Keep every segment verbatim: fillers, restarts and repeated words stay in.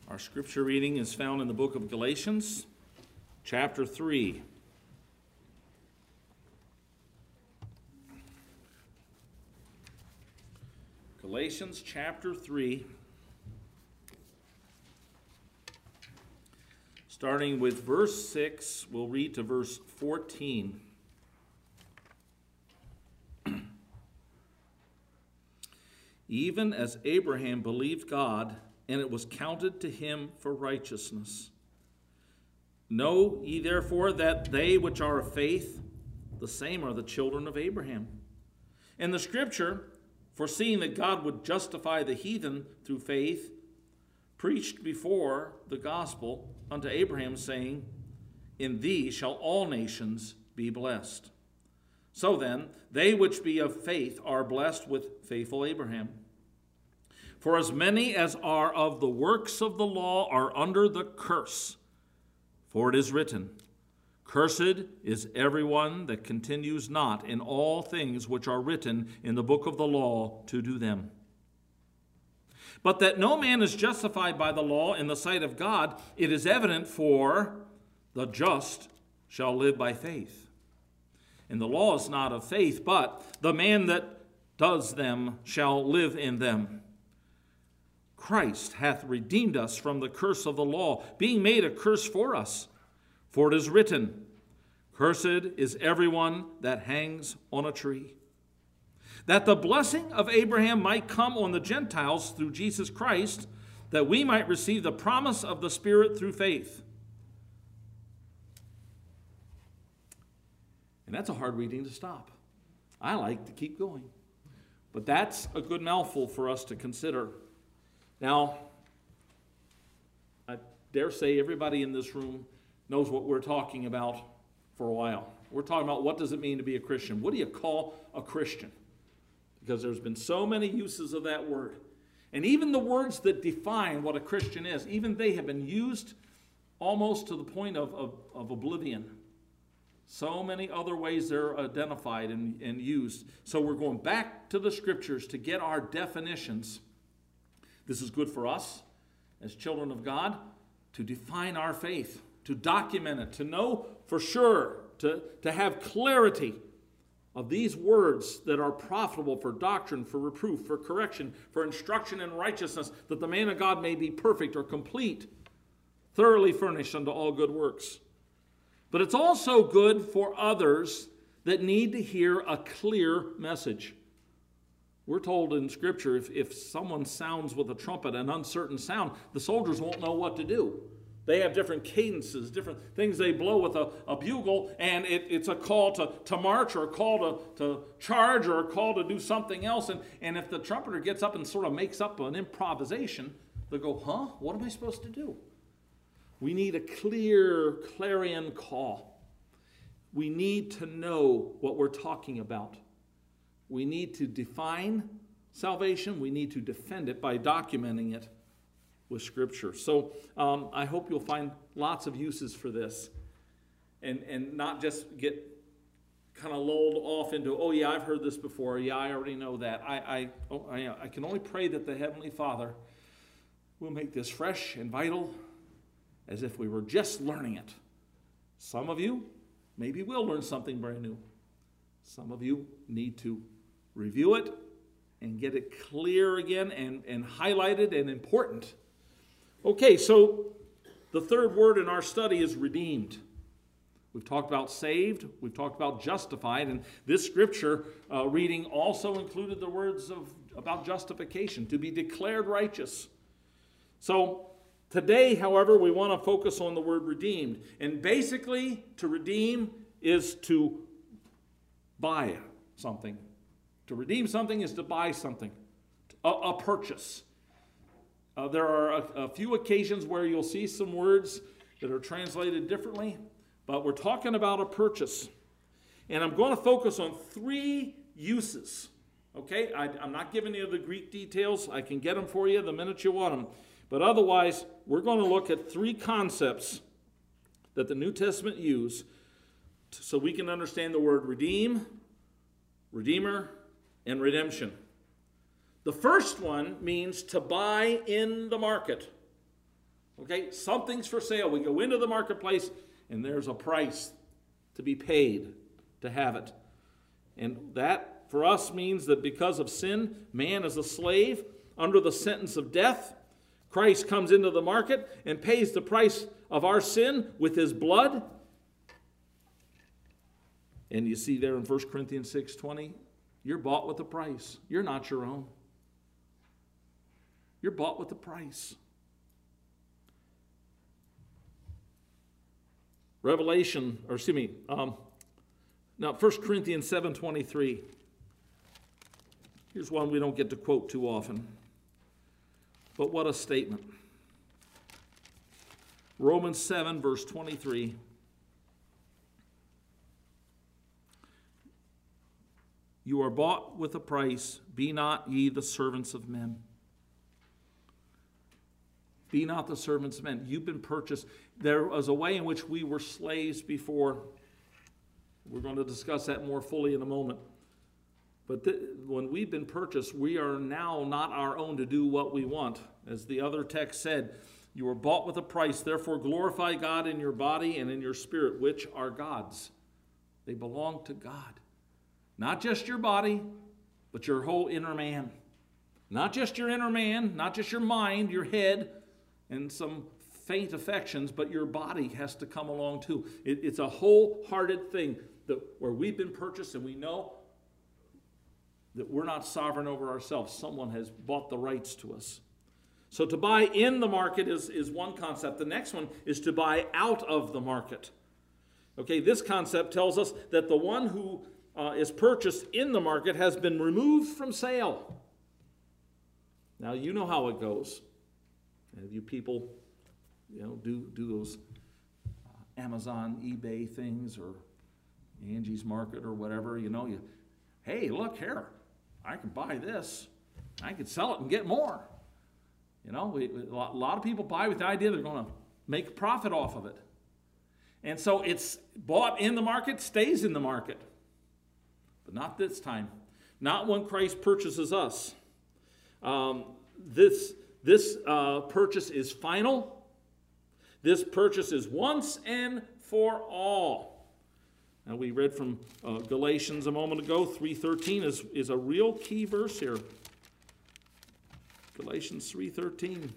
Our scripture reading is found in the book of Galatians, chapter three. Galatians chapter three, starting with verse six, we'll read to verse fourteen. Even as Abraham believed God, and it was counted to him for righteousness. Know ye therefore that they which are of faith, the same are the children of Abraham. And the scripture, foreseeing that God would justify the heathen through faith, preached before the gospel unto Abraham, saying, In thee shall all nations be blessed. So then, they which be of faith are blessed with faithful Abraham. For as many as are of the works of the law are under the curse. For it is written, Cursed is everyone that continues not in all things which are written in the book of the law to do them. But that no man is justified by the law in the sight of God, it is evident, for the just shall live by faith. And the law is not of faith, but the man that does them shall live in them. Christ hath redeemed us from the curse of the law, being made a curse for us. For it is written, Cursed is everyone that hangs on a tree. That the blessing of Abraham might come on the Gentiles through Jesus Christ, that we might receive the promise of the Spirit through faith. And that's a hard reading to stop. I like to keep going. But that's a good mouthful for us to consider. Now, I dare say everybody in this room knows what we're talking about for a while. We're talking about what does it mean to be a Christian? What do you call a Christian? Because there's been so many uses of that word. And even the words that define what a Christian is, even they have been used almost to the point of, of, of oblivion. So many other ways they're identified and, and used. So we're going back to the scriptures to get our definitions. This is good for us as children of God to define our faith, to document it, to know for sure, to, to have clarity of these words that are profitable for doctrine, for reproof, for correction, for instruction in righteousness, that the man of God may be perfect or complete, thoroughly furnished unto all good works. But it's also good for others that need to hear a clear message. We're told in Scripture, if, if someone sounds with a trumpet an uncertain sound, the soldiers won't know what to do. They have different cadences, different things they blow with a, a bugle, and it, it's a call to, to march or a call to, to charge or a call to do something else. And, and if the trumpeter gets up and sort of makes up an improvisation, they'll go, huh? What am I supposed to do? We need a clear clarion call. We need to know what we're talking about. We need to define salvation. We need to defend it by documenting it with Scripture. So um, I hope you'll find lots of uses for this and, and not just get kind of lulled off into, oh yeah, I've heard this before. Yeah, I already know that. I, I, oh, I, I can only pray that the Heavenly Father will make this fresh and vital as if we were just learning it. Some of you maybe will learn something brand new. Some of you need to review it and get it clear again and, and highlighted and important. Okay, so the third word in our study is redeemed. We've talked about saved, we've talked about justified, and this scripture uh, reading also included the words of about justification, to be declared righteous. So today, however, we want to focus on the word redeemed. And basically, to redeem is to buy something. To redeem something is to buy something, a, a purchase. Uh, there are a, a few occasions where you'll see some words that are translated differently, but we're talking about a purchase. And I'm going to focus on three uses. Okay, I, I'm not giving you the Greek details. I can get them for you the minute you want them. But otherwise, we're going to look at three concepts that the New Testament use so we can understand the word redeem, redeemer, and redemption. The first one means to buy in the market. Okay, something's for sale. We go into the marketplace and there's a price to be paid to have it. And that for us means that because of sin, man is a slave under the sentence of death. Christ comes into the market and pays the price of our sin with his blood. And you see there in First Corinthians six twenty, you're bought with a price. You're not your own. You're bought with a price. Revelation, or excuse me, um, now First Corinthians seven twenty-three. Here's one we don't get to quote too often. But what a statement. Romans seven, verse twenty-three. You are bought with a price. Be not ye the servants of men. Be not the servants of men. You've been purchased. There was a way in which we were slaves before. We're going to discuss that more fully in a moment. But th- when we've been purchased, we are now not our own to do what we want. As the other text said, you were bought with a price. Therefore glorify God in your body and in your spirit, which are God's. They belong to God. Not just your body, but your whole inner man. Not just your inner man, not just your mind, your head, and some faint affections, but your body has to come along too. It, it's a wholehearted thing that where we've been purchased and we know that we're not sovereign over ourselves. Someone has bought the rights to us. So to buy in the market is, is one concept. The next one is to buy out of the market. Okay, this concept tells us that the one who uh, is purchased in the market has been removed from sale. Now, you know how it goes. And you people, you know, do, do those uh, Amazon, eBay things or Angie's Market or whatever, you know, you, hey, look here, I can buy this. I can sell it and get more. You know, we, a lot of people buy with the idea they're going to make a profit off of it. And so it's bought in the market, stays in the market. But not this time. Not when Christ purchases us. Um, this this uh, purchase is final. This purchase is once and for all. Now we read from uh, Galatians a moment ago. three thirteen is, is a real key verse here. Galatians three thirteen.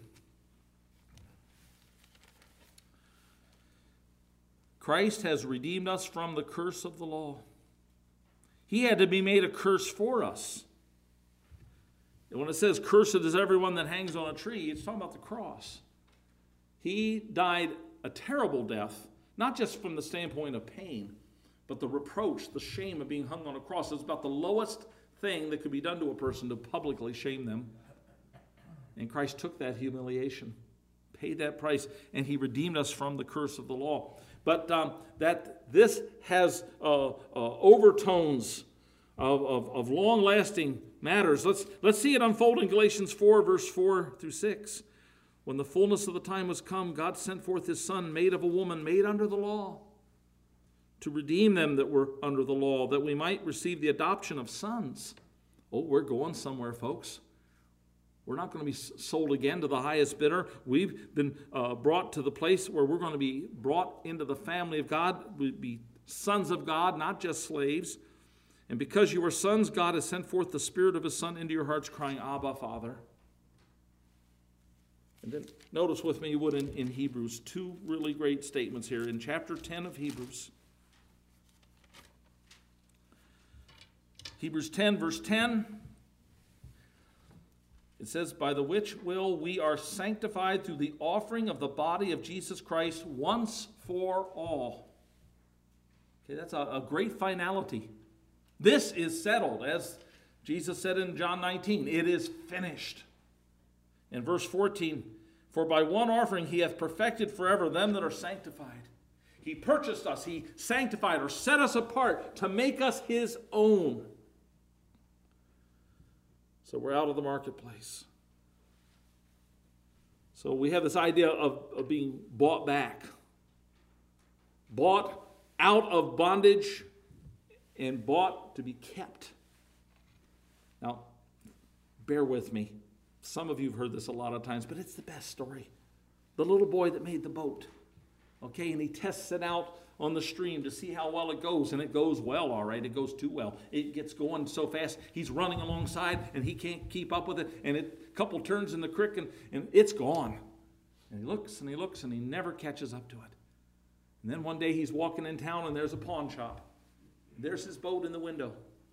Christ has redeemed us from the curse of the law. He had to be made a curse for us. And when it says, cursed is everyone that hangs on a tree, it's talking about the cross. He died a terrible death, not just from the standpoint of pain, but the reproach, the shame of being hung on a cross. It's about the lowest thing that could be done to a person to publicly shame them. And Christ took that humiliation, paid that price, and he redeemed us from the curse of the law. But um, that this has uh, uh, overtones of, of, of long-lasting matters. Let's, let's see it unfold in Galatians four, verse four through six. When the fullness of the time was come, God sent forth his Son, made of a woman, made under the law, to redeem them that were under the law, that we might receive the adoption of sons. Oh, we're going somewhere, folks. We're not going to be sold again to the highest bidder. We've been uh, brought to the place where we're going to be brought into the family of God. We'd be sons of God, not just slaves. And because you are sons, God has sent forth the Spirit of his Son into your hearts, crying, Abba, Father. And then notice with me, you would, in, in Hebrews, two really great statements here. In chapter ten of Hebrews. Hebrews ten, verse ten. It says, by the which will we are sanctified through the offering of the body of Jesus Christ once for all. Okay, that's a, a great finality. This is settled, as Jesus said in John nineteen, it is finished. In verse fourteen, for by one offering he hath perfected forever them that are sanctified. He purchased us, he sanctified or set us apart to make us his own. So we're out of the marketplace. So we have this idea of, of being bought back. Bought out of bondage and bought to be kept. Now, bear with me. Some of you have heard this a lot of times, but it's the best story. the little boy that made the boat. Okay, and he tests it out on the stream to see how well it goes, and it goes well, all right. It goes too well. It gets going so fast, he's running alongside, and he can't keep up with it, and it, a couple turns in the creek, and, and it's gone. And he looks, and he looks, and he never catches up to it. And then one day he's walking in town, and there's a pawn shop. There's his boat in the window.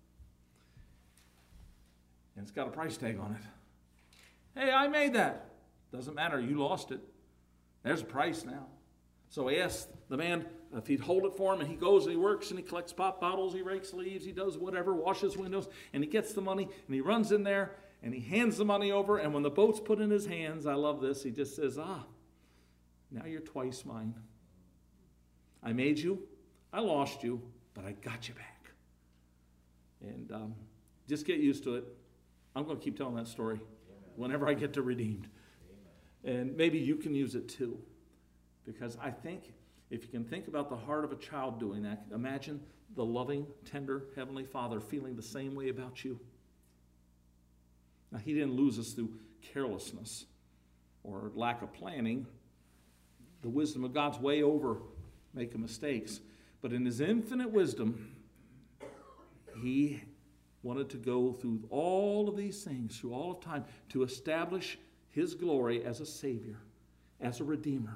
And it's got a price tag on it. Hey, I made that. Doesn't matter, you lost it. There's a price now. So he asks the man if he'd hold it for him, and he goes and he works and he collects pop bottles, he rakes leaves, he does whatever, washes windows, and he gets the money, and he runs in there, and he hands the money over, and when the boat's put in his hands, I love this, he just says, ah, now you're twice mine. I made you, I lost you, but I got you back. And um, just get used to it. I'm going to keep telling that story whenever I get to Redeemed. And maybe you can use it too. Because I think if you can think about the heart of a child doing that, imagine the loving, tender Heavenly Father feeling the same way about you. Now, he didn't lose us through carelessness or lack of planning. The wisdom of God's way over making mistakes. But in his infinite wisdom, he wanted to go through all of these things, through all of time, to establish his glory as a Savior, as a Redeemer.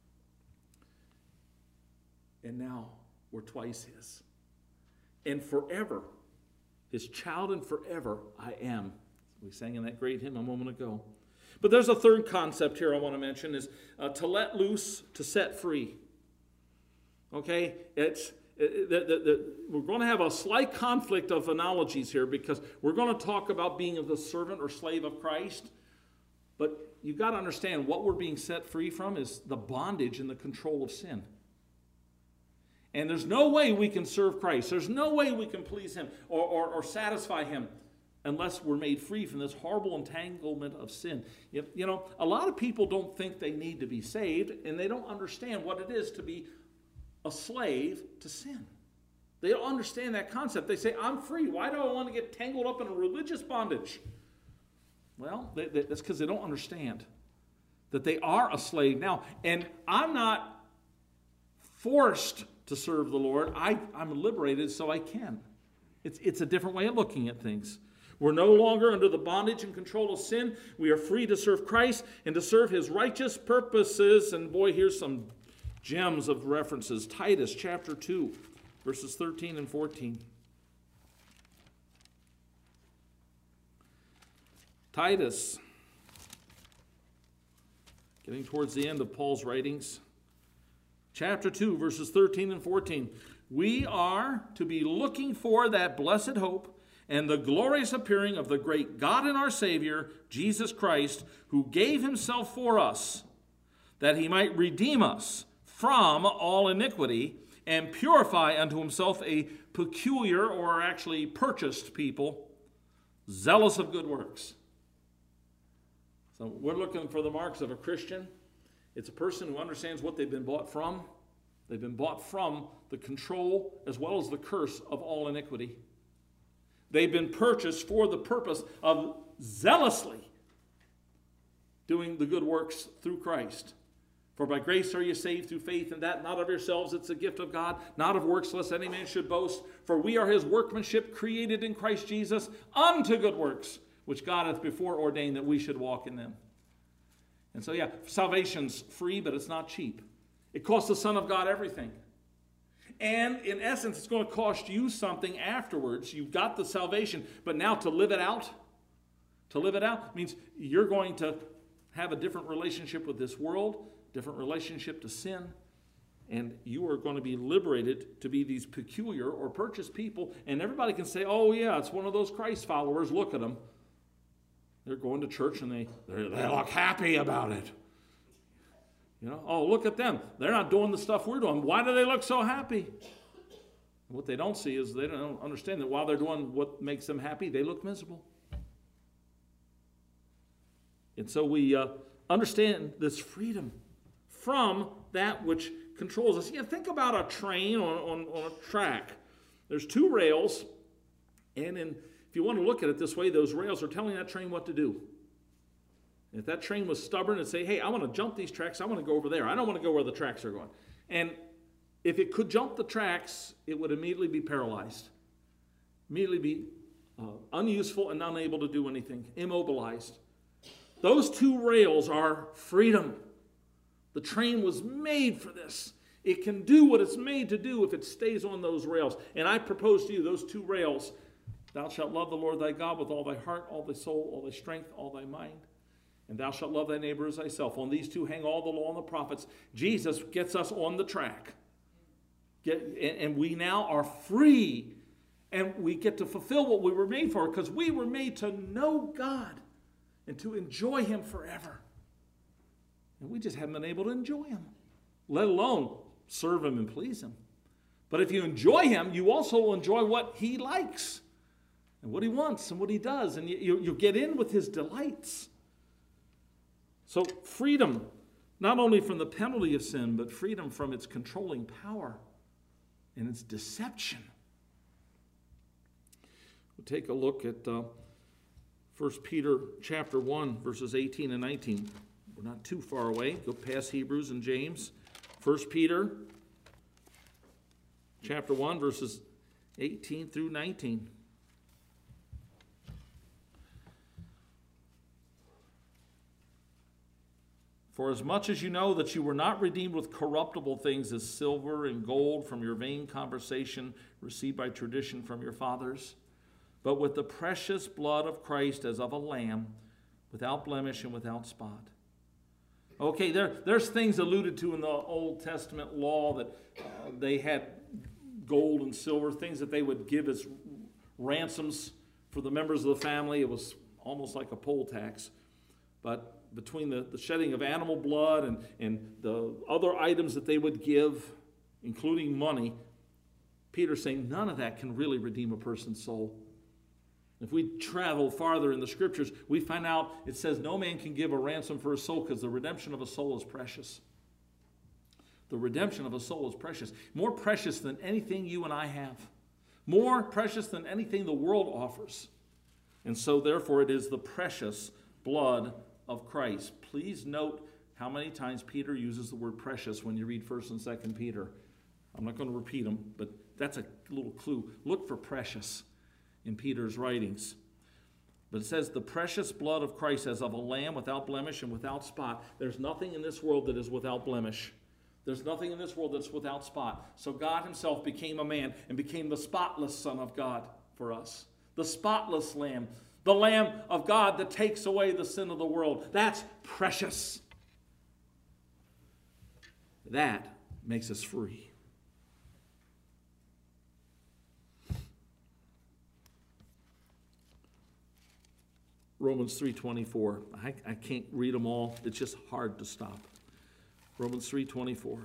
And now we're twice his. And forever, his child, and forever I am. We sang in that great hymn a moment ago. But there's a third concept here I want to mention, is uh, to let loose, to set free. Okay? It's it, the, the, the, we're going to have a slight conflict of analogies here, because we're going to talk about being the servant or slave of Christ. But you've got to understand what we're being set free from is the bondage and the control of sin. And there's no way we can serve Christ. There's no way we can please him or, or, or satisfy him unless we're made free from this horrible entanglement of sin. You, you know, a lot of people don't think they need to be saved, and they don't understand what it is to be a slave to sin. They don't understand that concept. They say, I'm free. Why do I want to get tangled up in a religious bondage? Well, they, they, that's because they don't understand that they are a slave now. And I'm not forced to serve the Lord. I, I'm liberated so I can. It's, it's a different way of looking at things. We're no longer under the bondage and control of sin. We are free to serve Christ and to serve his righteous purposes. And boy, here's some gems of references. Titus chapter two, verses thirteen and fourteen. Titus, getting towards the end of Paul's writings. Chapter two, verses thirteen and fourteen. We are to be looking for that blessed hope and the glorious appearing of the great God and our Savior, Jesus Christ, who gave himself for us, that he might redeem us from all iniquity and purify unto himself a peculiar, or actually purchased people, zealous of good works. So we're looking for the marks of a Christian. It's a person who understands what they've been bought from. They've been bought from the control as well as the curse of all iniquity. They've been purchased for the purpose of zealously doing the good works through Christ. For by grace are you saved through faith, and that not of yourselves, it's a gift of God, not of works, lest any man should boast. For we are his workmanship, created in Christ Jesus, unto good works, which God hath before ordained that we should walk in them. And so, yeah, salvation's free, but it's not cheap. It costs the Son of God everything. And in essence, it's going to cost you something afterwards. You've got the salvation, but now to live it out, to live it out means you're going to have a different relationship with this world, different relationship to sin, and you are going to be liberated to be these peculiar or purchased people. And everybody can say, oh yeah, it's one of those Christ followers. Look at them. They're going to church and they, they look happy about it. You know, oh, look at them. They're not doing the stuff we're doing. Why do they look so happy? What they don't see is they don't understand that while they're doing what makes them happy, they look miserable. And so we uh, understand this freedom from that which controls us. You know, think about a train on, on, on a track. There's two rails, and in, if you want to look at it this way, those rails are telling that train what to do. If that train was stubborn and say, hey, I want to jump these tracks, I want to go over there. I don't want to go where the tracks are going. And if it could jump the tracks, it would immediately be paralyzed, immediately be uh, unuseful and unable to do anything, immobilized. Those two rails are freedom. The train was made for this. It can do what it's made to do if it stays on those rails. And I propose to you those two rails. Thou shalt love the Lord thy God with all thy heart, all thy soul, all thy strength, all thy mind. And thou shalt love thy neighbor as thyself. On these two hang all the law and the prophets. Jesus gets us on the track. Get, and, and we now are free. And we get to fulfill what we were made for, because we were made to know God and to enjoy him forever. And we just haven't been able to enjoy him, let alone serve him and please him. But if you enjoy him, you also will enjoy what he likes and what he wants and what he does. And you, you, you get in with his delights. So freedom, not only from the penalty of sin, but freedom from its controlling power and its deception. We'll take a look at uh, First Peter chapter one, verses eighteen and nineteen. We're not too far away. Go past Hebrews and James. First Peter chapter one, verses eighteen through nineteen. For as much as you know that you were not redeemed with corruptible things as silver and gold from your vain conversation received by tradition from your fathers, but with the precious blood of Christ as of a lamb, without blemish and without spot. Okay, there, there's things alluded to in the Old Testament law that uh, they had gold and silver, things that they would give as ransoms for the members of the family. It was almost like a poll tax. But between the, the shedding of animal blood and, and the other items that they would give, including money, Peter's saying none of that can really redeem a person's soul. If we travel farther in the scriptures, we find out it says no man can give a ransom for a soul, because the redemption of a soul is precious. The redemption of a soul is precious. More precious than anything you and I have. More precious than anything the world offers. And so therefore it is the precious blood of Christ. Please note how many times Peter uses the word precious when you read First and Second Peter. I'm not going to repeat them, but that's a little clue. Look for precious in Peter's writings. But it says the precious blood of Christ as of a lamb without blemish and without spot. There's nothing in this world that is without blemish. There's nothing in this world that's without spot. So God himself became a man and became the spotless Son of God for us. The spotless lamb. The Lamb of God that takes away the sin of the world. That's precious. That makes us free. Romans three twenty-four. I, I can't read them all. It's just hard to stop. Romans three twenty-four.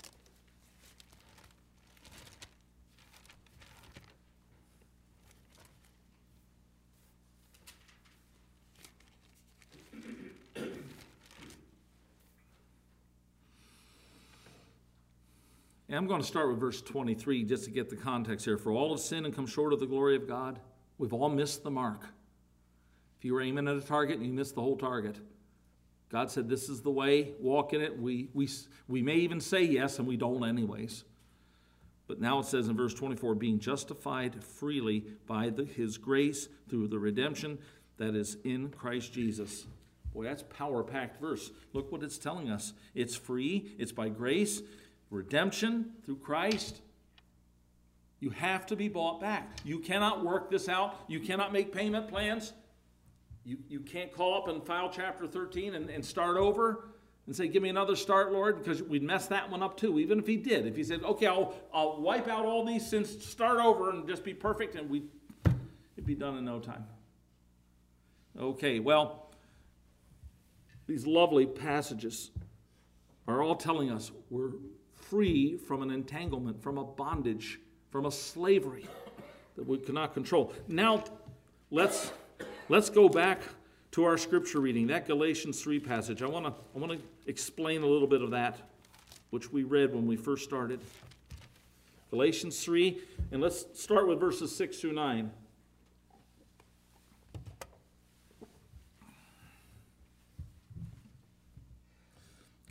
And I'm going to start with verse twenty-three just to get the context here. For all have sinned and come short of the glory of God. We've all missed the mark. If you were aiming at a target and you missed the whole target. God said this is the way, walk in it. We, we, we may even say yes, and we don't anyways. But now it says in verse twenty-four, being justified freely by the, his grace through the redemption that is in Christ Jesus. Boy, that's a power-packed verse. Look what it's telling us. It's free. It's by grace. Redemption through Christ. You have to be bought back. You cannot work this out. You cannot make payment plans. You, you can't call up and file chapter thirteen and, and start over and say, give me another start, Lord, because we'd mess that one up too, even if he did. If he said, okay, I'll, I'll wipe out all these sins, start over and just be perfect, and we, it'd be done in no time. Okay, well, these lovely passages are all telling us we're free from an entanglement, from a bondage, from a slavery that we cannot control. Now, let's let's go back to our scripture reading, that Galatians three passage. I want to I want to explain a little bit of that, which we read when we first started. Galatians three, and let's start with verses six through nine.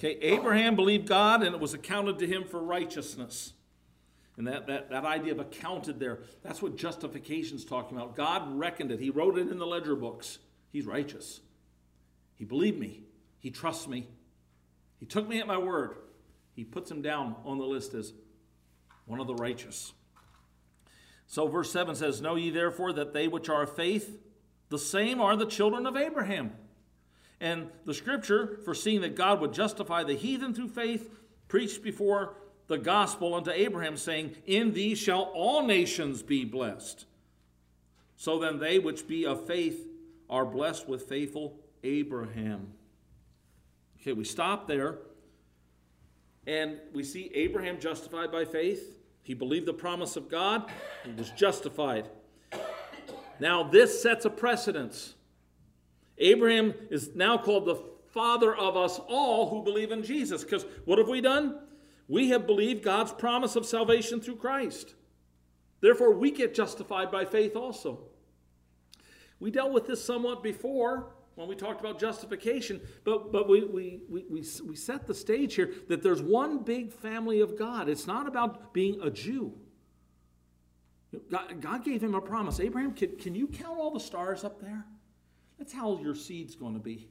Okay, Abraham believed God, and it was accounted to him for righteousness. And that, that, that idea of accounted there, that's what justification's talking about. God reckoned it. He wrote it in the ledger books. He's righteous. He believed me. He trusts me. He took me at my word. He puts him down on the list as one of the righteous. So verse seven says, Know ye therefore that they which are of faith, the same are the children of Abraham. And the scripture, foreseeing that God would justify the heathen through faith, preached before the gospel unto Abraham, saying, In thee shall all nations be blessed. So then they which be of faith are blessed with faithful Abraham. Okay, we stop there, and we see Abraham justified by faith. He believed the promise of God. He was justified. Now this sets a precedence. Abraham is now called the father of us all who believe in Jesus. Because what have we done? We have believed God's promise of salvation through Christ. Therefore, we get justified by faith also. We dealt with this somewhat before when we talked about justification, but, but we, we, we, we, we set the stage here that there's one big family of God. It's not about being a Jew. God, God gave him a promise. Abraham, can, can you count all the stars up there? That's how your seed's going to be.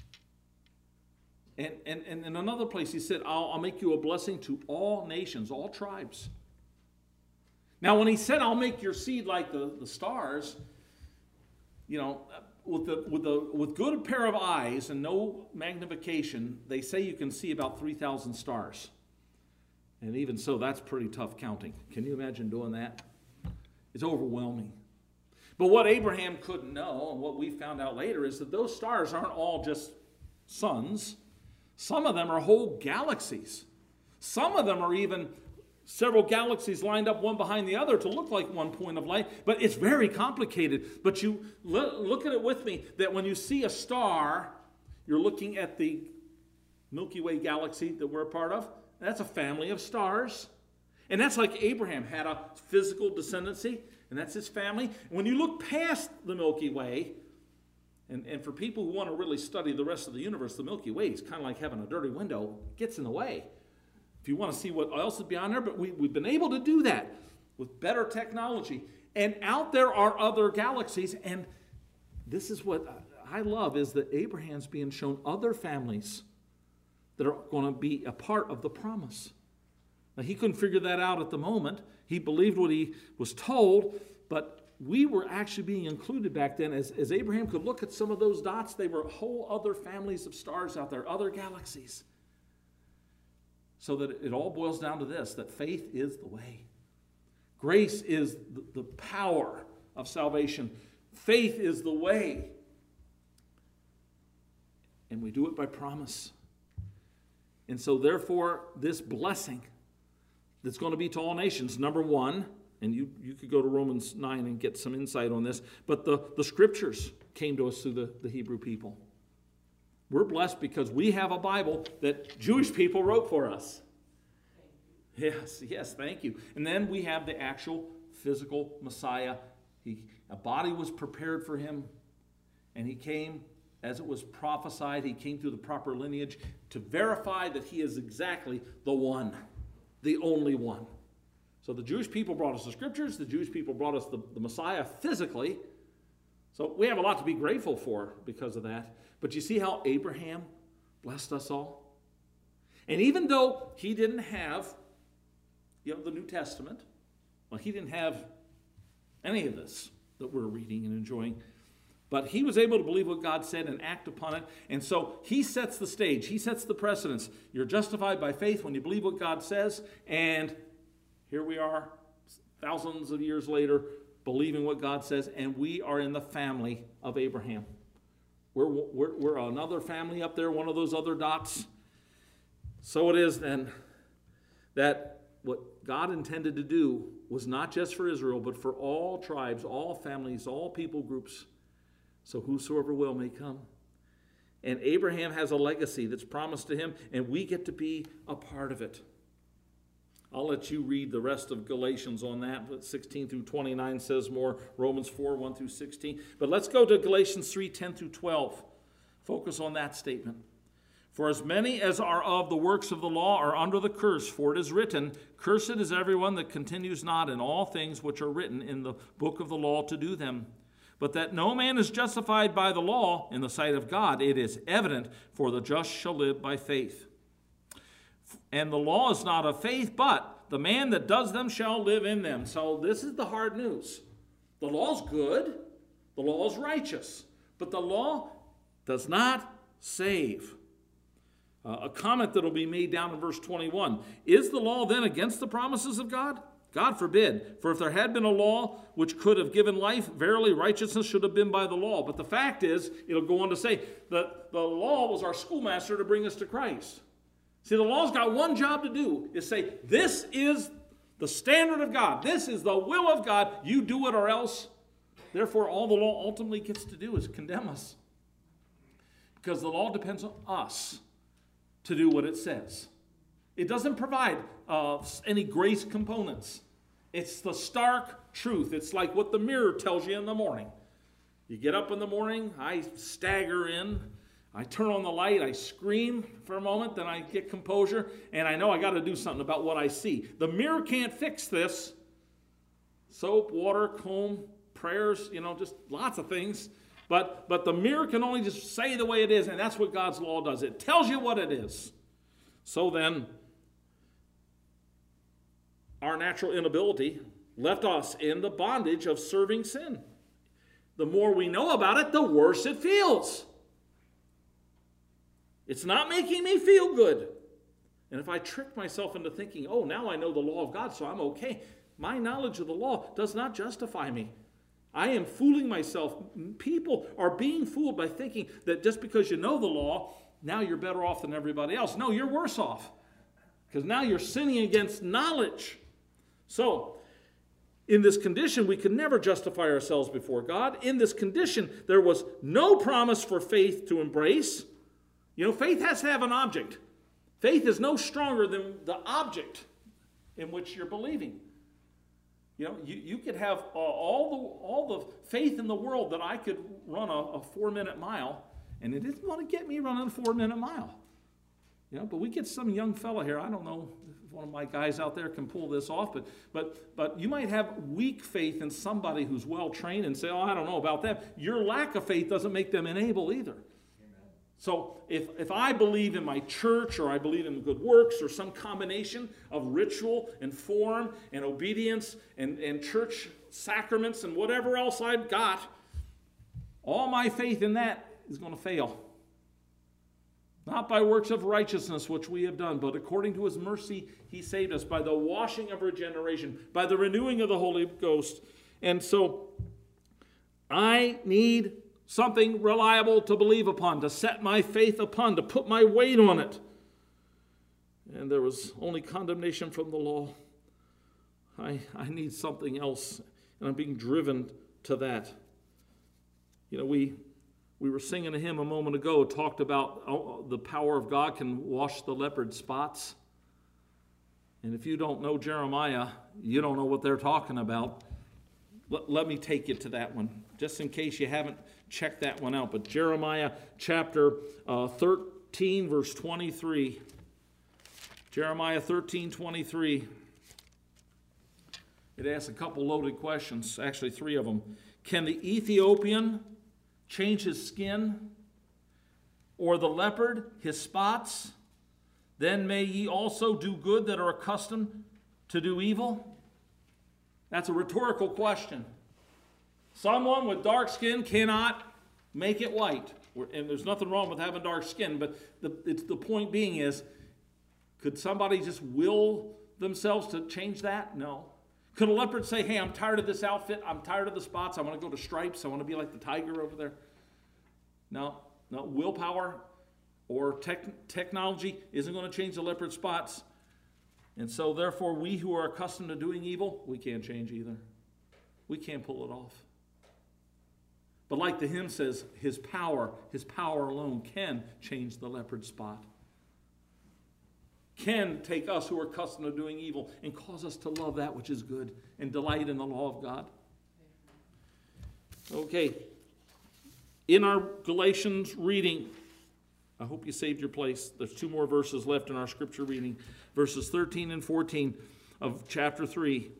And, and, and in another place, he said, I'll, I'll make you a blessing to all nations, all tribes. Now, when he said, I'll make your seed like the, the stars, you know, with the with the with good pair of eyes and no magnification, they say you can see about three thousand stars. And even so, that's pretty tough counting. Can you imagine doing that? It's overwhelming. But what Abraham couldn't know, and what we found out later, is that those stars aren't all just suns. Some of them are whole galaxies. Some of them are even several galaxies lined up one behind the other to look like one point of light. But it's very complicated. But you look at it with me, that when you see a star, you're looking at the Milky Way galaxy that we're a part of. That's a family of stars. And that's like Abraham had a physical descendancy, and that's his family. When you look past the Milky Way, and, and for people who want to really study the rest of the universe, the Milky Way is kind of like having a dirty window. It gets in the way. If you want to see what else is beyond there, but we, we've been able to do that with better technology. And out there are other galaxies, and this is what I love, is that Abraham's being shown other families that are going to be a part of the promise. Now, he couldn't figure that out at the moment. He believed what he was told, but we were actually being included back then. As, as Abraham could look at some of those dots, they were whole other families of stars out there, other galaxies. So that it all boils down to this, that faith is the way. Grace is the, the power of salvation. Faith is the way. And we do it by promise. And so therefore, this blessing that's going to be to all nations, number one, and you, you could go to Romans nine and get some insight on this, but the, the scriptures came to us through the, the Hebrew people. We're blessed because we have a Bible that Jewish people wrote for us. Yes, yes, thank you. And then we have the actual physical Messiah. He, a body was prepared for him, and he came as it was prophesied. He came through the proper lineage to verify that he is exactly the one, the only one. So the Jewish people brought us the scriptures. The Jewish people brought us the, the Messiah physically. So we have a lot to be grateful for because of that. But you see how Abraham blessed us all? And even though he didn't have, you know, the New Testament, well, he didn't have any of this that we're reading and enjoying, but he was able to believe what God said and act upon it. And so he sets the stage. He sets the precedence. You're justified by faith when you believe what God says. And here we are, thousands of years later, believing what God says. And we are in the family of Abraham. We're, we're, we're another family up there, one of those other dots. So it is then that what God intended to do was not just for Israel, but for all tribes, all families, all people groups. So whosoever will may come. And Abraham has a legacy that's promised to him, and we get to be a part of it. I'll let you read the rest of Galatians on that. But sixteen through twenty-nine says more. Romans four, one through sixteen. But let's go to Galatians three, ten through twelve. Focus on that statement. For as many as are of the works of the law are under the curse, for it is written, Cursed is everyone that continues not in all things which are written in the book of the law to do them. But that no man is justified by the law in the sight of God, it is evident, for the just shall live by faith. And the law is not of faith, but the man that does them shall live in them. So this is the hard news. The law's good, the law is righteous, but the law does not save. Uh, a comment that will be made down in verse twenty-one. Is the law then against the promises of God? God forbid. For if there had been a law which could have given life, verily righteousness should have been by the law. But the fact is, it'll go on to say that the law was our schoolmaster to bring us to Christ. See, the law's got one job to do, is say, this is the standard of God. This is the will of God. You do it or else. Therefore, all the law ultimately gets to do is condemn us. Because the law depends on us to do what it says. It doesn't provide uh, any grace components. It's the stark truth. It's like what the mirror tells you in the morning. You get up in the morning, I stagger in, I turn on the light, I scream for a moment, then I get composure, and I know I got to do something about what I see. The mirror can't fix this. Soap, water, comb, prayers, you know, just lots of things. But, but the mirror can only just say the way it is, and that's what God's law does. It tells you what it is. So then, our natural inability left us in the bondage of serving sin. The more we know about it, the worse it feels. It's not making me feel good. And if I trick myself into thinking, oh, now I know the law of God, so I'm okay, my knowledge of the law does not justify me. I am fooling myself. People are being fooled by thinking that just because you know the law, now you're better off than everybody else. No, you're worse off. Because now you're sinning against knowledge. So, in this condition, we could never justify ourselves before God. In this condition, there was no promise for faith to embrace. You know, faith has to have an object. Faith is no stronger than the object in which you're believing. You know, you, you could have uh, all the all the faith in the world that I could run a, a four-minute mile, and it isn't going to get me running a four-minute mile. You know, but we get some young fella here. I don't know if one of my guys out there can pull this off, but but but you might have weak faith in somebody who's well-trained and say, oh, I don't know about that. Your lack of faith doesn't make them unable either. So if, if I believe in my church, or I believe in good works, or some combination of ritual and form and obedience and, and church sacraments and whatever else I've got, all my faith in that is going to fail. Not by works of righteousness which we have done, but according to his mercy he saved us by the washing of regeneration, by the renewing of the Holy Ghost. And so I need something reliable to believe upon, to set my faith upon, to put my weight on it. And there was only condemnation from the law. I, I need something else, and I'm being driven to that. You know, we we were singing a hymn a moment ago, talked about oh, the power of God can wash the leopard spots. And if you don't know Jeremiah, you don't know what they're talking about. Let, let me take you to that one, just in case you haven't checked that one out. But Jeremiah chapter uh, thirteen, verse twenty-three. Jeremiah thirteen, twenty-three. It asks a couple loaded questions, actually three of them. Can the Ethiopian change his skin, or the leopard his spots? Then may ye also do good that are accustomed to do evil? That's a rhetorical question. Someone with dark skin cannot make it white. And there's nothing wrong with having dark skin, but the, it's, the point being is, could somebody just will themselves to change that? No. Could a leopard say, hey, I'm tired of this outfit, I'm tired of the spots, I want to go to stripes, I want to be like the tiger over there? No. No. Willpower or tech, technology isn't going to change the leopard spots. And so, therefore, we who are accustomed to doing evil, we can't change either. We can't pull it off. But like the hymn says, his power, his power alone can change the leopard spot. Can take us who are accustomed to doing evil and cause us to love that which is good and delight in the law of God. Okay. In our Galatians reading, I hope you saved your place. There's two more verses left in our scripture reading. Verses thirteen and fourteen of chapter three.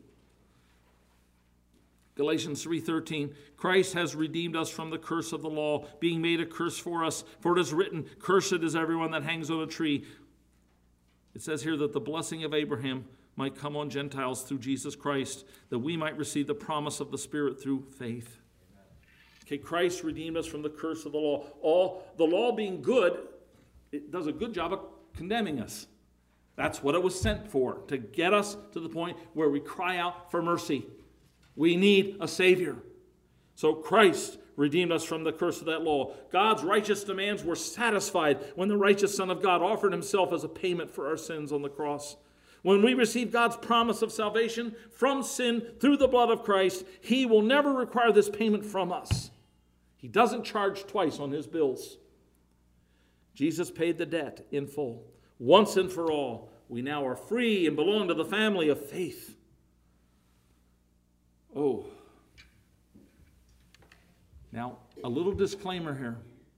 Galatians three thirteen, Christ has redeemed us from the curse of the law, being made a curse for us. For it is written, cursed is everyone that hangs on a tree. It says here that the blessing of Abraham might come on Gentiles through Jesus Christ, that we might receive the promise of the Spirit through faith. Okay, Christ redeemed us from the curse of the law. All the law being good, it does a good job of condemning us. That's what it was sent for, to get us to the point where we cry out for mercy. We need a Savior. So Christ redeemed us from the curse of that law. God's righteous demands were satisfied when the righteous Son of God offered himself as a payment for our sins on the cross. When we receive God's promise of salvation from sin through the blood of Christ, he will never require this payment from us. He doesn't charge twice on his bills. Jesus paid the debt in full. Once and for all, we now are free and belong to the family of faith. Oh. Now, a little disclaimer here.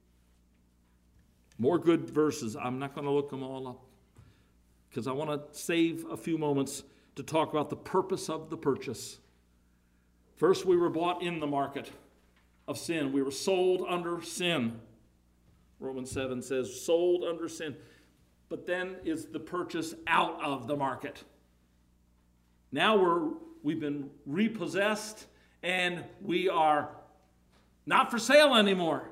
More good verses. I'm not going to look them all up because I want to save a few moments to talk about the purpose of the purchase. First, we were bought in the market of sin. We were sold under sin. Romans seven says, sold under sin. But then is the purchase out of the market. Now we're, we've been repossessed and we are not for sale anymore,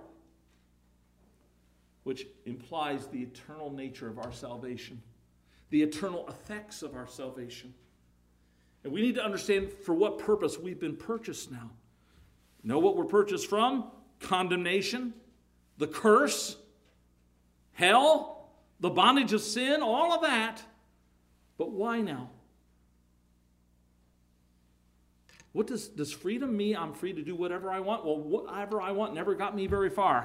which implies the eternal nature of our salvation, the eternal effects of our salvation. And we need to understand for what purpose we've been purchased now. Know what we're purchased from? Condemnation, the curse, hell, the bondage of sin, all of that. But why now? What does, does freedom mean? I'm free to do whatever I want? Well, whatever I want never got me very far.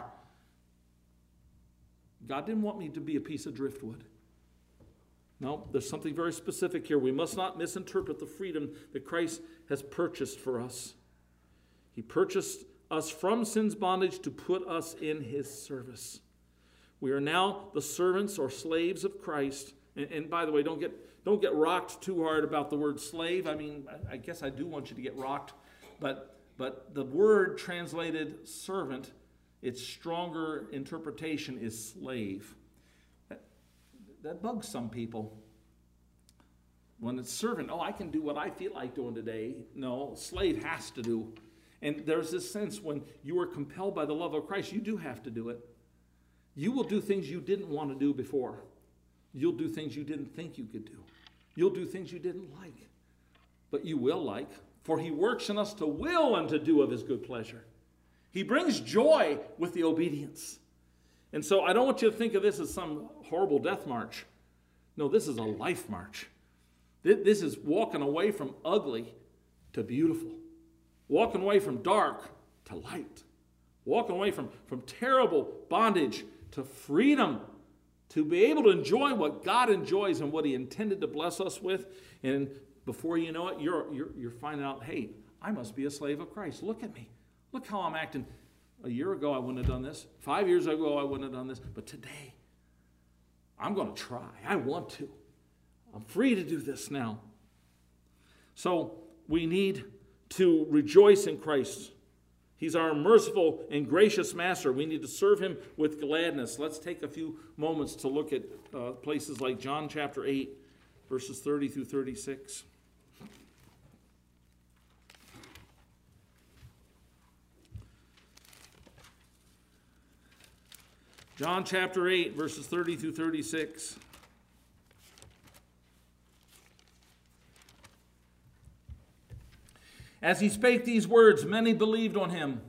God didn't want me to be a piece of driftwood. No, there's something very specific here. We must not misinterpret the freedom that Christ has purchased for us. He purchased us from sin's bondage to put us in his service. We are now the servants or slaves of Christ. And, and by the way, don't get, don't get rocked too hard about the word slave. I mean, I, I guess I do want you to get rocked. But, but the word translated servant, its stronger interpretation is slave. That, that bugs some people. When it's servant, oh, I can do what I feel like doing today. No, slave has to do. And there's this sense when you are compelled by the love of Christ, you do have to do it. You will do things you didn't want to do before. You'll do things you didn't think you could do. You'll do things you didn't like. But you will like. For he works in us to will and to do of his good pleasure. He brings joy with the obedience. And so I don't want you to think of this as some horrible death march. No, this is a life march. This is walking away from ugly to beautiful. Walking away from dark to light. Walking away from, from terrible bondage to freedom. To be able to enjoy what God enjoys and what he intended to bless us with. And before you know it, you're, you're, you're finding out, hey, I must be a slave of Christ. Look at me. Look how I'm acting. A year ago, I wouldn't have done this. Five years ago, I wouldn't have done this. But today, I'm going to try. I want to. I'm free to do this now. So we need to rejoice in Christ. He's our merciful and gracious master. We need to serve him with gladness. Let's take a few moments to look at uh, places like John chapter eight, verses thirty through thirty-six. John chapter eight, verses thirty through thirty-six. As he spake these words, many believed on him.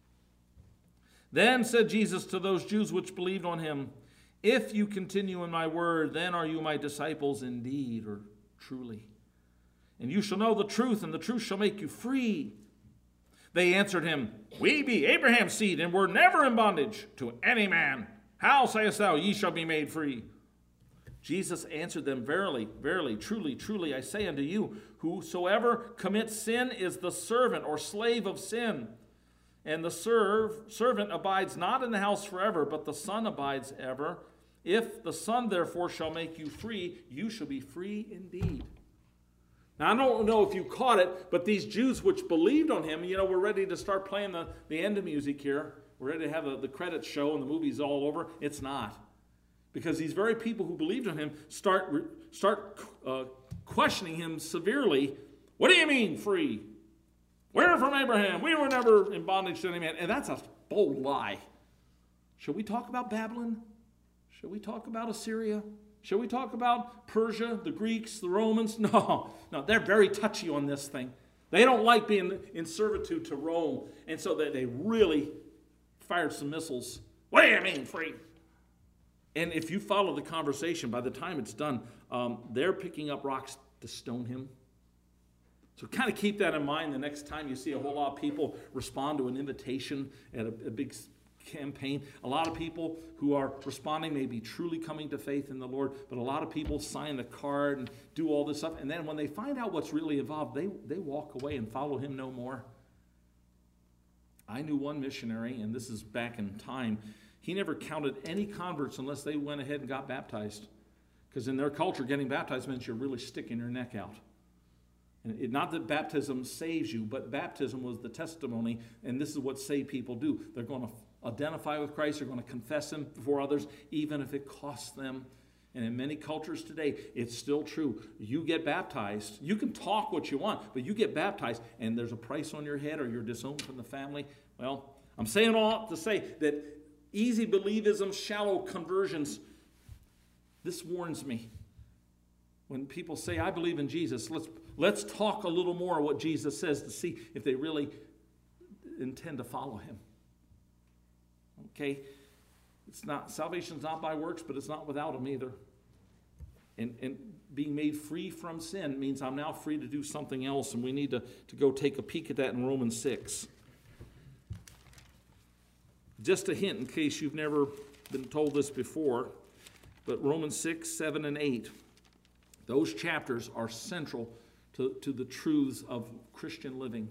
Then said Jesus to those Jews which believed on him, if you continue in my word, then are you my disciples indeed, or truly. And you shall know the truth, and the truth shall make you free. They answered him, we be Abraham's seed, and were never in bondage to any man. How sayest thou, ye shall be made free? Jesus answered them, verily, verily, truly, truly, I say unto you, whosoever commits sin is the servant or slave of sin. And the serve, servant abides not in the house forever, but the Son abides ever. If the Son, therefore, shall make you free, you shall be free indeed. Now, I don't know if you caught it, but these Jews which believed on him, you know, we're ready to start playing the, the end of music here. We're ready to have a, the credits show and the movie's all over. It's not. Because these very people who believed on him start, start uh, questioning him severely. What do you mean free? We're from Abraham. We were never in bondage to any man. And that's a bold lie. Should we talk about Babylon? Should we talk about Assyria? Should we talk about Persia, the Greeks, the Romans? No, no, they're very touchy on this thing. They don't like being in servitude to Rome. And so they, they really fired some missiles. What do you mean free? And if you follow the conversation, by the time it's done, um, they're picking up rocks to stone him. So kind of keep that in mind the next time you see a whole lot of people respond to an invitation at a, a big campaign. A lot of people who are responding may be truly coming to faith in the Lord, but a lot of people sign the card and do all this stuff, and then when they find out what's really involved, they, they walk away and follow him no more. I knew one missionary, and this is back in time, he never counted any converts unless they went ahead and got baptized. Because in their culture, getting baptized means you're really sticking your neck out. And it, not that baptism saves you, but baptism was the testimony, and this is what saved people do. They're going to identify with Christ, they're going to confess him before others, even if it costs them. And in many cultures today, it's still true. You get baptized, you can talk what you want, but you get baptized, and there's a price on your head, or you're disowned from the family. Well, I'm saying all to say that easy believism, shallow conversions, this warns me. When people say, I believe in Jesus, let's, let's talk a little more what Jesus says to see if they really intend to follow him. Okay? It's not, salvation's not by works, but it's not without them either. And, and being made free from sin means I'm now free to do something else, and we need to, to go take a peek at that in Romans six. Just a hint in case you've never been told this before, but Romans six, seven, and eight, those chapters are central to, to the truths of Christian living.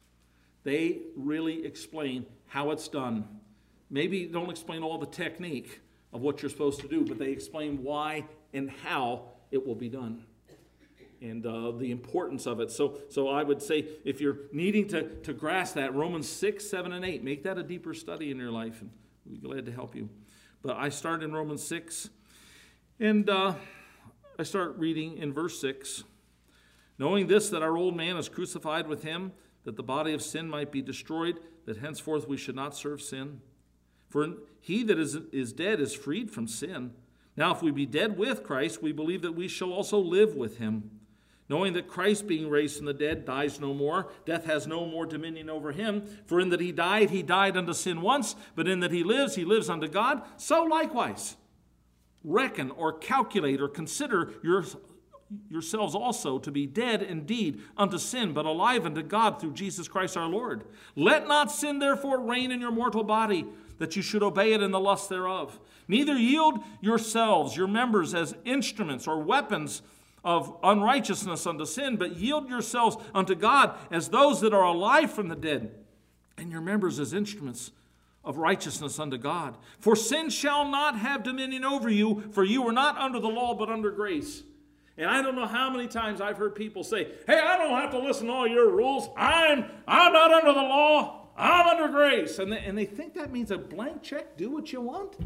They really explain how it's done. Maybe don't explain all the technique of what you're supposed to do, but they explain why and how it will be done. And uh, the importance of it. So so I would say if you're needing to, to grasp that, Romans six, seven, and eight, make that a deeper study in your life, and we'll be glad to help you. But I start in Romans six, and uh, I start reading in verse six. Knowing this, that our old man is crucified with him, that the body of sin might be destroyed, that henceforth we should not serve sin. For he that is, is dead is freed from sin. Now if we be dead with Christ, we believe that we shall also live with him. Knowing that Christ, being raised from the dead, dies no more, death has no more dominion over him. For in that he died, he died unto sin once, but in that he lives, he lives unto God. So likewise, reckon or calculate or consider your, yourselves also to be dead indeed unto sin, but alive unto God through Jesus Christ our Lord. Let not sin therefore reign in your mortal body, that you should obey it in the lust thereof. Neither yield yourselves, your members, as instruments or weapons of unrighteousness unto sin, but yield yourselves unto God as those that are alive from the dead, and your members as instruments of righteousness unto God. For sin shall not have dominion over you, for you are not under the law, but under grace. And I don't know how many times I've heard people say, hey, I don't have to listen to all your rules. I'm, I'm not under the law. I'm under grace. And they, and they think that means a blank check, do what you want.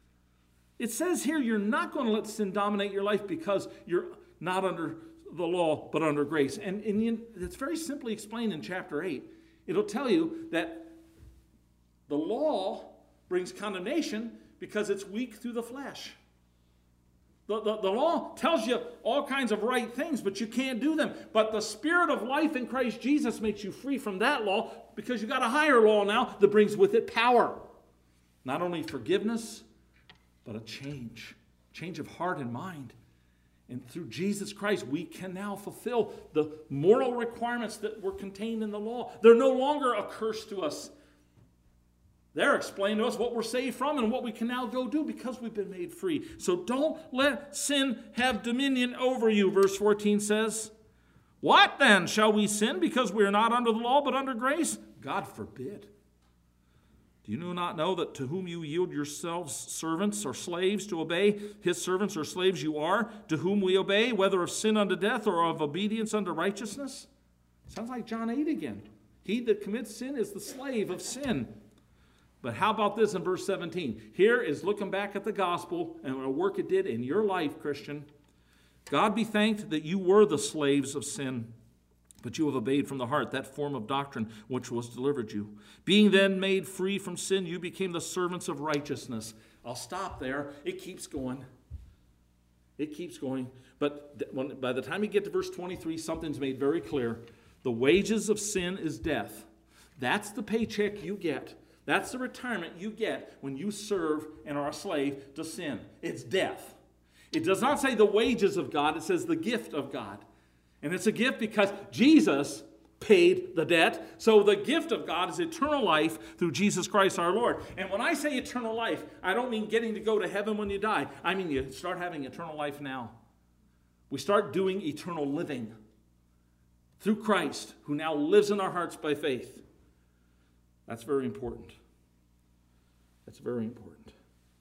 It says here you're not going to let sin dominate your life because you're not under the law, but under grace. And, and you, it's very simply explained in chapter eight. It'll tell you that the law brings condemnation because it's weak through the flesh. The, the, the law tells you all kinds of right things, but you can't do them. But the Spirit of life in Christ Jesus makes you free from that law because you've got a higher law now that brings with it power. Not only forgiveness, but a change. Change of heart and mind. And through Jesus Christ, we can now fulfill the moral requirements that were contained in the law. They're no longer a curse to us. They're explaining to us what we're saved from and what we can now go do because we've been made free. So don't let sin have dominion over you, verse fourteen says. What then? Shall we sin because we are not under the law but under grace? God forbid. Do you not know that to whom you yield yourselves servants or slaves to obey, his servants or slaves you are, to whom we obey, whether of sin unto death or of obedience unto righteousness? Sounds like John eight again. He that commits sin is the slave of sin. But how about this in verse seventeen? Here is looking back at the gospel and the work it did in your life, Christian. God be thanked that you were the slaves of sin, but you have obeyed from the heart that form of doctrine which was delivered you. Being then made free from sin, you became the servants of righteousness. I'll stop there. It keeps going. It keeps going. But when, by the time you get to verse twenty-three, something's made very clear. The wages of sin is death. That's the paycheck you get. That's the retirement you get when you serve and are a slave to sin. It's death. It does not say the wages of God. It says the gift of God. And it's a gift because Jesus paid the debt. So the gift of God is eternal life through Jesus Christ our Lord. And when I say eternal life, I don't mean getting to go to heaven when you die. I mean you start having eternal life now. We start doing eternal living through Christ, who now lives in our hearts by faith. That's very important. That's very important.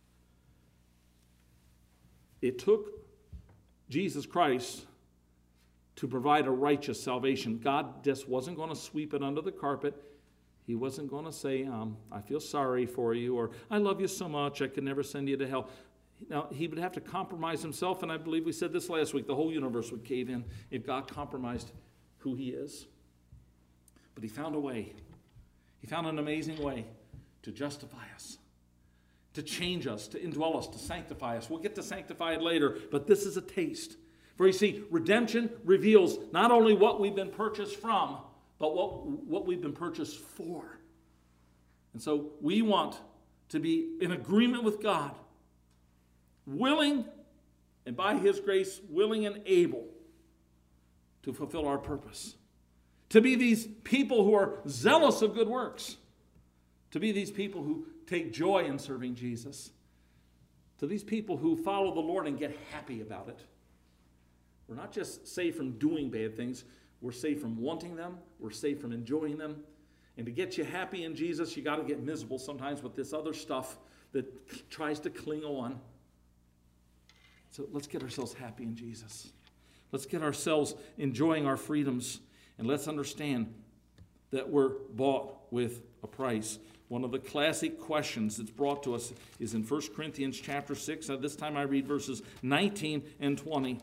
It took Jesus Christ to provide a righteous salvation. God just wasn't going to sweep it under the carpet. He wasn't going to say, um, I feel sorry for you, or I love you so much, I could never send you to hell. Now, he would have to compromise himself, and I believe we said this last week, the whole universe would cave in if God compromised who he is. But he found a way. He found an amazing way to justify us, to change us, to indwell us, to sanctify us. We'll get to sanctified later, but this is a taste. For you see, redemption reveals not only what we've been purchased from, but what, what we've been purchased for. And so we want to be in agreement with God, willing, and by his grace, willing and able to fulfill our purpose. To be these people who are zealous of good works. To be these people who take joy in serving Jesus. To these people who follow the Lord and get happy about it. We're not just saved from doing bad things. We're saved from wanting them. We're saved from enjoying them. And to get you happy in Jesus, you got to get miserable sometimes with this other stuff that tries to cling on. So let's get ourselves happy in Jesus. Let's get ourselves enjoying our freedoms. And let's understand that we're bought with a price. One of the classic questions that's brought to us is in First Corinthians chapter six. At this time I read verses nineteen and twenty.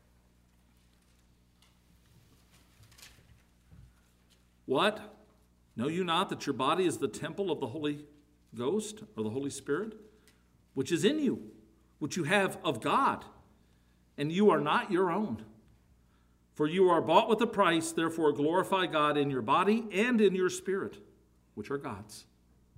What? Know you not that your body is the temple of the Holy Ghost, or the Holy Spirit, which is in you, which you have of God, and you are not your own? For you are bought with a price, therefore glorify God in your body and in your spirit, which are God's.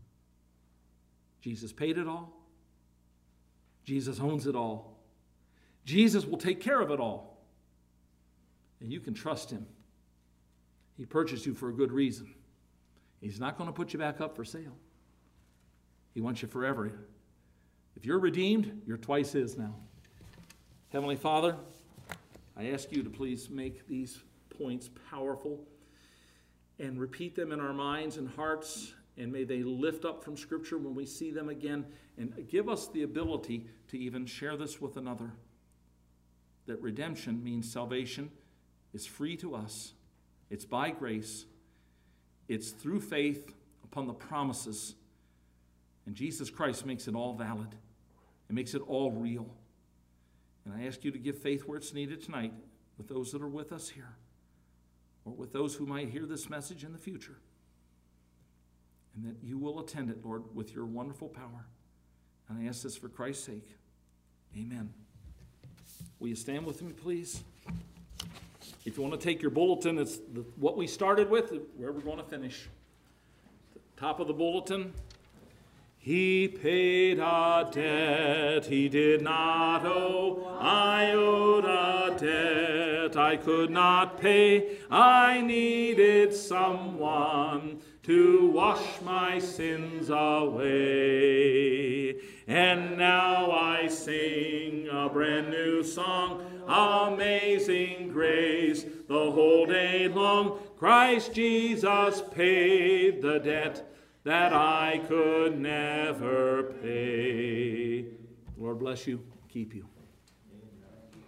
Jesus paid it all. Jesus owns it all. Jesus will take care of it all. And you can trust him. He purchased you for a good reason. He's not going to put you back up for sale. He wants you forever. If you're redeemed, you're twice his now. Heavenly Father, I ask you to please make these points powerful and repeat them in our minds and hearts, and may they lift up from Scripture when we see them again, and give us the ability to even share this with another, that redemption means salvation is free to us. It's by grace. It's through faith upon the promises, and Jesus Christ makes it all valid. It makes it all real. And I ask you to give faith where it's needed tonight with those that are with us here, or with those who might hear this message in the future. And that you will attend it, Lord, with your wonderful power. And I ask this for Christ's sake. Amen. Will you stand with me, please? If you want to take your bulletin, it's the, what we started with, where we're going to finish. Top of the bulletin. He paid a debt he did not owe. I owed a debt I could not pay. I needed someone to wash my sins away. And now I sing a brand new song, Amazing Grace, the whole day long. Christ Jesus paid the debt that I could never pay. Lord bless you, keep you.